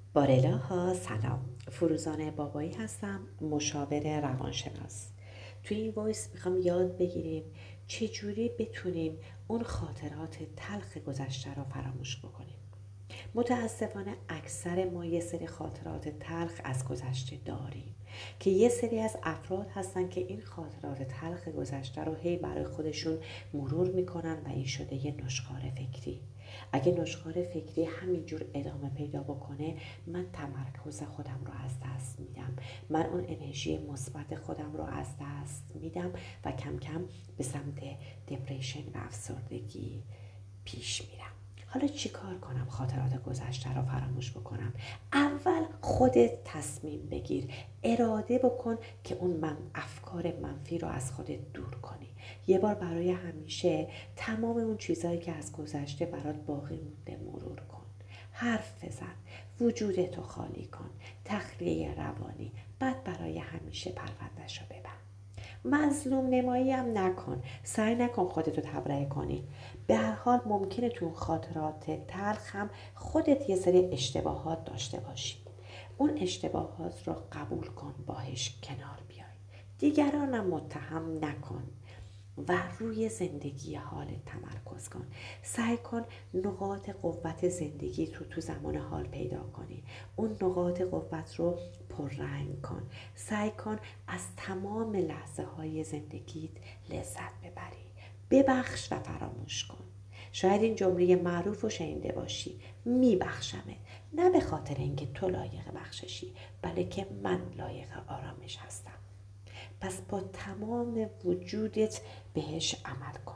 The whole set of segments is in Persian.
بارلاها سلام. فروزان بابایی هستم، مشاور روانشناس. توی این وایس میخوام یاد بگیریم چجوری بتونیم اون خاطرات تلخ گذشته رو فراموش بکنیم. متاسفانه اکثر ما یه سری خاطرات تلخ از گذشته داریم که یه سری از افراد هستن که این خاطرات تلخ گذشته رو هی برای خودشون مرور میکنن و این شده یه نشخوار فکری. اگه نشخوار فکری همینجور ادامه پیدا بکنه، من تمرکز خودم رو از دست میدم، من اون انرژی مثبت خودم رو از دست میدم و کم کم به سمت دپرشن و افسردگی پیش میرم. حالا چی کار کنم خاطرات گذشته رو فراموش بکنم؟ اول خودت تصمیم بگیر، اراده بکن که اون افکار منفی رو از خودت دور کنی. یه بار برای همیشه تمام اون چیزهایی که از گذشته برات باقی مونده مرور کن. حرف بزن، وجودتو خالی کن، تخلیه روانی، بعد برای همیشه پرونده‌شو ببند. مظلوم نمایی هم نکن، سعی نکن خودتو تبرئه کنی. به هر حال ممکنه تو خاطرات تلخ هم خودت یه سری اشتباهات داشته باشی. اون اشتباهات رو قبول کن، باهاش کنار بیای. دیگرانم متهم نکن و روی زندگی حالت تمرکز کن. سعی کن نقاط قوت زندگی تو زمان حال پیدا کنی. اون نقاط قوت رو پررنگ کن. سعی کن از تمام لحظه های زندگیت لذت ببری. ببخش و فراموش کن. شاید این جمله معروف رو شنیده باشی: میبخشمت، نه به خاطر اینکه تو لایق بخششی، بلکه من لایق آرامش هستم. پس با تمام وجودت بهش عمل کن.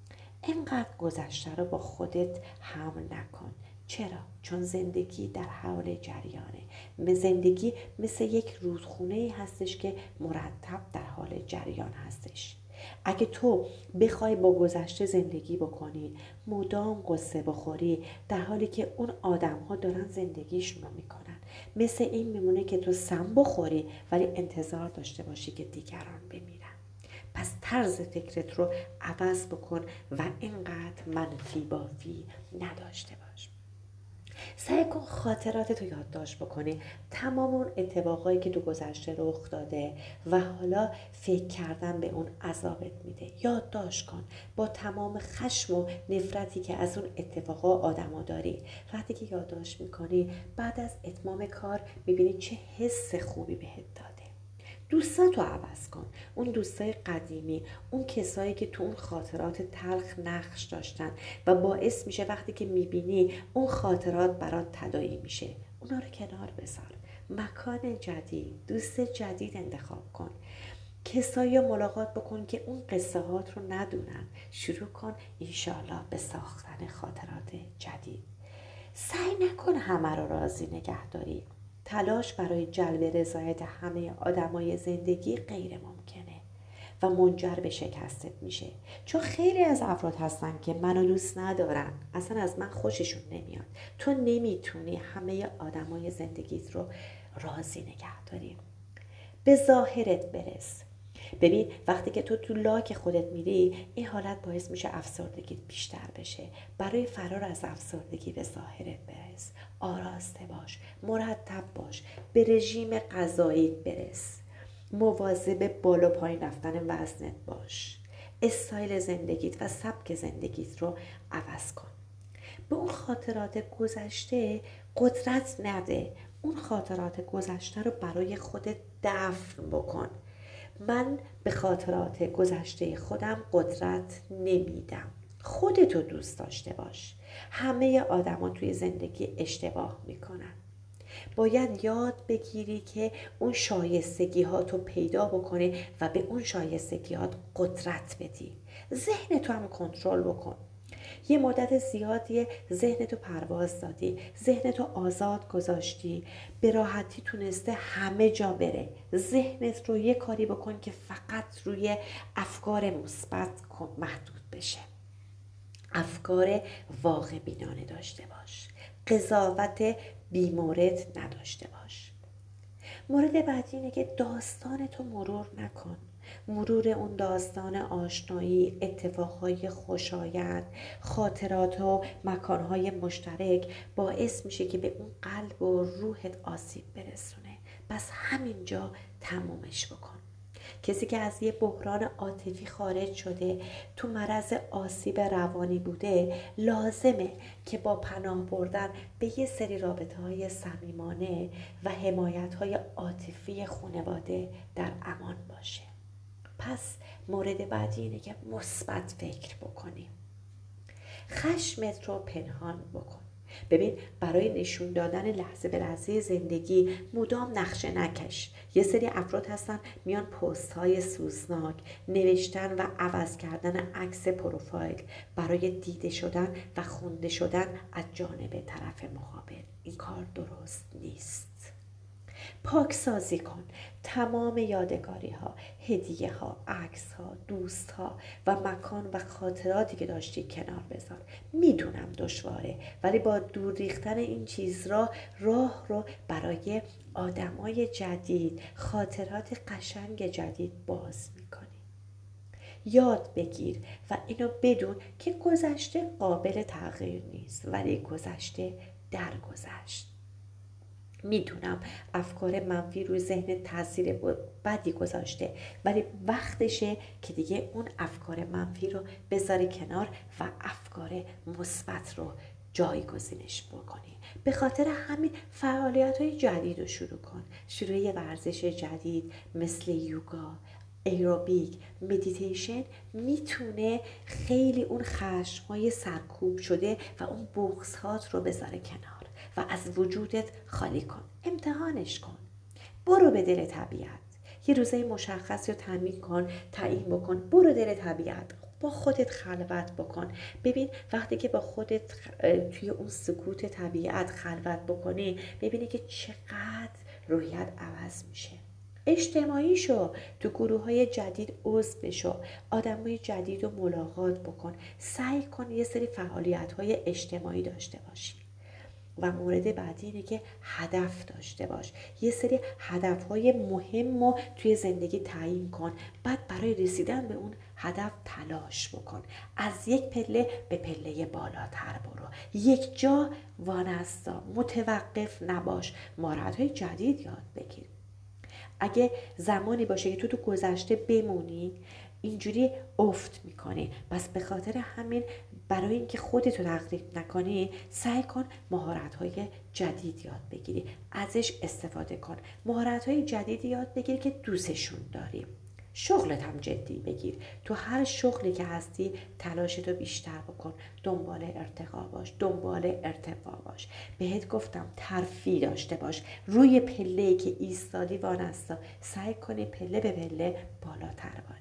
اینقدر گذشته رو با خودت حمل نکن. چرا؟ چون زندگی در حال جریانه. زندگی مثل یک رودخونه هستش که مرتب در حال جریان هستش. اگه تو بخوای با گذشته زندگی بکنی، مدام قصه بخوری، در حالی که اون آدم ها دارن زندگیشون رو میکنن، مثل این میمونه که تو سم بخوری ولی انتظار داشته باشی که دیگران بمیرن. پس طرز فکرت رو عوض بکن و اینقدر منفی بافی نداشته باش. سعی کن خاطراتت رو یادداشت بکنی، تمام اون اتفاقایی که تو گذشته رخ داده و حالا فکر کردن به اون عذابت میده، یادداشت کن. با تمام خشم و نفرتی که از اون اتفاقا آدما داری، وقتی که یادداشت میکنی، بعد از اتمام کار میبینی چه حس خوبی بهت داده. دوستاتو عوض کن. اون دوستای قدیمی، اون کسایی که تو اون خاطرات تلخ نقش داشتن و باعث میشه وقتی که میبینی اون خاطرات برات تداعی میشه، اونا رو کنار بذار. مکان جدید، دوست جدید انتخاب کن. کسایی رو ملاقات بکن که اون قصه هات رو ندونن. شروع کن انشالله به ساختن خاطرات جدید. سعی نکن همه رو راضی نگه داری. تلاش برای جلب رضایت همه آدمای زندگی غیر ممکنه و منجر به شکستت میشه. چون خیلی از افراد هستن که منو دوست ندارن، اصلا از من خوششون نمیاد. تو نمیتونی همه آدمای زندگیت رو راضی نگه داری. به ظاهرت برس. ببین وقتی که تو لاک خودت میری، این حالت باعث میشه افسردگیت بیشتر بشه. برای فرار از افسردگی به ظاهرت برس. آراسته باش، مرتب باش، به رژیم غذاییت برس، مواظب بالا پایین رفتن وزنت باش، استایل زندگیت و سبک زندگیت رو عوض کن. به اون خاطرات گذشته قدرت نده. اون خاطرات گذشته رو برای خودت دفن بکن. من به خاطرات گذشته خودم قدرت نمیدم. خودتو دوست داشته باش. همه آدما توی زندگی اشتباه میکنن. باید یاد بگیری که اون شایستگی ها تو پیدا بکنی و به اون شایستگی ها قدرت بدی. ذهن تو هم کنترل بکن. یه مدت زیادی ذهنتو پرواز دادی، ذهنتو آزاد گذاشتی، به راحتی تونسته همه جا بره. ذهنت رو یه کاری بکن که فقط روی افکار مثبت محدود بشه. افکار واقع بینانه داشته باش. قضاوت بیمورد نداشته باش. مورد بعدی اینه که داستان تو مرور نکن. مرور اون داستان آشنایی، اتفاقهای خوشایند، خاطرات و مکانهای مشترک باعث میشه که به اون قلب و روحت آسیب برسونه. بس همینجا تمومش بکن. کسی که از یه بحران عاطفی خارج شده، تو معرض آسیب روانی بوده، لازمه که با پناه بردن به یه سری رابطه‌های صمیمانه و حمایت‌های عاطفی خانواده در امان باشه. پس مورد بعدی اینه که مثبت فکر بکنی. خشمت رو پنهان بکن. ببین، برای نشون دادن لحظه به لحظه زندگی مدام نقشه نکش. یه سری افراد هستن میان پست های سوزناک نوشتن و عوض کردن عکس پروفایل برای دیده شدن و خونده شدن از جانب طرف مقابل. این کار درست نیست. پاکسازی کن. تمام یادگاری ها، هدیه ها، عکس ها، دوست ها و مکان و خاطراتی که داشتی کنار بذار. میدونم دشواره، ولی با دور ریختن این چیز راه رو برای آدمای جدید، خاطرات قشنگ جدید باز میکنی. یاد بگیر و اینو بدون که گذشته قابل تغییر نیست، ولی گذشته درگذشت. میدونم افکار منفی روی ذهن تاثیر بدی گذاشته، ولی وقتشه که دیگه اون افکار منفی رو بذاری کنار و افکار مثبت رو جایگزینش بکنی. به خاطر همین فعالیت‌های جدید رو شروع کن. شروع یه ورزش جدید مثل یوگا، ایروبیک، مدیتیشن میتونه خیلی اون خشم‌های سرکوب شده و اون بغض‌هات رو بذاره کنار و از وجودت خالی کن. امتحانش کن. برو به دل طبیعت. یه روزه مشخص رو تعیین بکن. برو دل طبیعت. با خودت خلوت بکن. ببین وقتی که با خودت توی اون سکوت طبیعت خلوت بکنی، ببینی که چقدر روحیت عوض میشه. اجتماعی شو. تو گروه های جدید عضو بشو. آدم های جدید رو ملاقات بکن. سعی کن یه سری فعالیت های اجتماعی داشته باشی. و مورد بعدی اینه که هدف داشته باش. یه سری هدفهای مهم رو توی زندگی تعیین کن. بعد برای رسیدن به اون هدف تلاش بکن. از یک پله به پله بالاتر برو. یک جا وانستا. متوقف نباش. مهارت‌های جدید یاد بگیر. اگه زمانی باشه که تو گذشته بمونی، اینجوری افت میکنی. پس به خاطر همین برای اینکه خودتو تغییر نکنی، سعی کن مهارت‌های جدید یاد بگیری. ازش استفاده کن. مهارت‌های جدیدی یاد بگیر که دوستشون داری. شغلت هم جدی بگیر. تو هر شغلی که هستی تلاشتو بیشتر بکن. دنبال ارتقا باش. دنبال ارتفاع باش. بهت گفتم ترفیع داشته باش. روی پله‌ای که ایستادی وانستا. سعی کنی پله به پله بالاتر بری.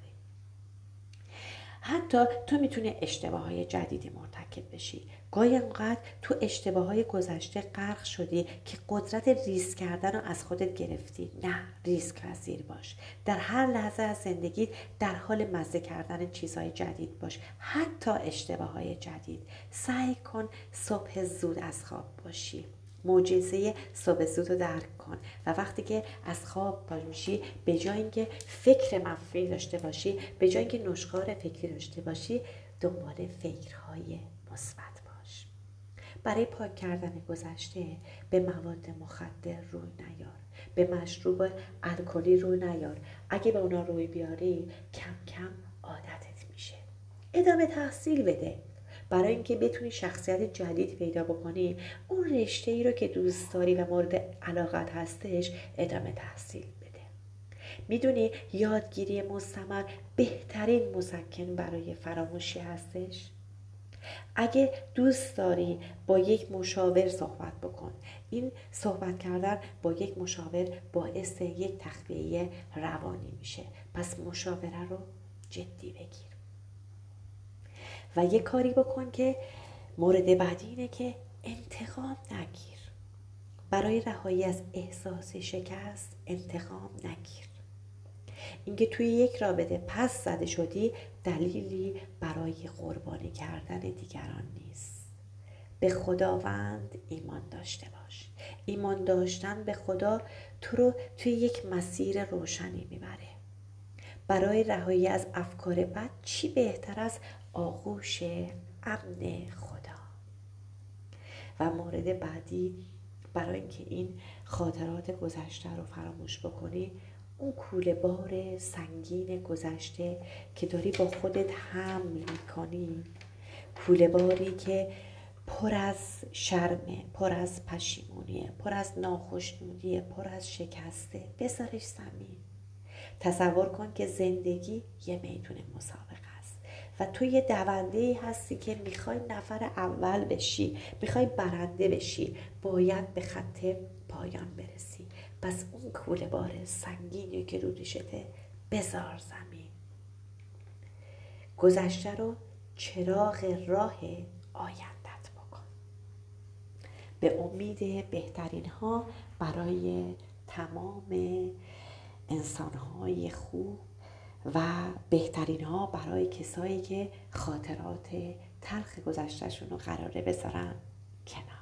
حتی تو میتونی اشتباههای جدیدی مرتکب بشی. گاهی انقدر تو اشتباههای گذشته غرق شدی که قدرت ریسک کردن رو از خودت گرفتی. نه، ریسک پذیر باش. در هر لحظه از زندگی در حال مزه کردن چیزهای جدید باش. حتی اشتباههای جدید. سعی کن صبح زود از خواب باشی. معجزه صبح زود رو درک کن و وقتی که از خواب پا میشی، به جای اینکه فکر منفی داشته باشی، به جای اینکه نشخوار فکری داشته باشی، دنبال فکرهای مثبت باش. برای پاک کردن گذشته به مواد مخدر روی نیار. به مشروب الکلی روی نیار. اگه به اونا روی بیاری، کم کم عادتت میشه. ادامه تحصیل بده. برای اینکه بتونی شخصیت جدید پیدا بکنی، اون رشته ای رو که دوست داری و مورد علاقت هستش ادامه تحصیل بده. میدونی یادگیری مستمر بهترین مسکن برای فراموشی هستش؟ اگه دوست داری با یک مشاور صحبت بکن. این صحبت کردن با یک مشاور باعث یک تخلیه روانی میشه. پس مشاوره رو جدی بگیر. و یه کاری بکن که مورد بعدی اینه که انتقام نگیر. برای رهایی از احساس شکست انتقام نگیر. اینکه توی یک رابطه پس زده شدی دلیلی برای قربانی کردن دیگران نیست. به خداوند ایمان داشته باش. ایمان داشتن به خدا تو رو توی یک مسیر روشنی میبره. برای رهایی از افکار بد چی بهتر از آغوش امن خدا؟ و مورد بعدی، برای اینکه این خاطرات گذشته رو فراموش بکنی، اون کوله بار سنگین گذشته که داری با خودت حمل میکنی، کوله باری که پر از شرمه، پر از پشیمونیه، پر از ناخشنودیه، پر از شکسته، بذارش زمین. تصور کن که زندگی یه میدون مسابقه است و تو یه دونده هستی که میخوای نفر اول بشی، میخوای برنده بشی، باید به خط پایان برسی. پس اون کوله بار سنگینی که رو دوشته بذار زمین. گذشته رو چراغ راه آیندت بکن. به امید بهترین ها برای تمام انسان‌های خوب و بهترین ها برای کسایی که خاطرات تلخ گذشتهشون رو قراره بذارن کنار.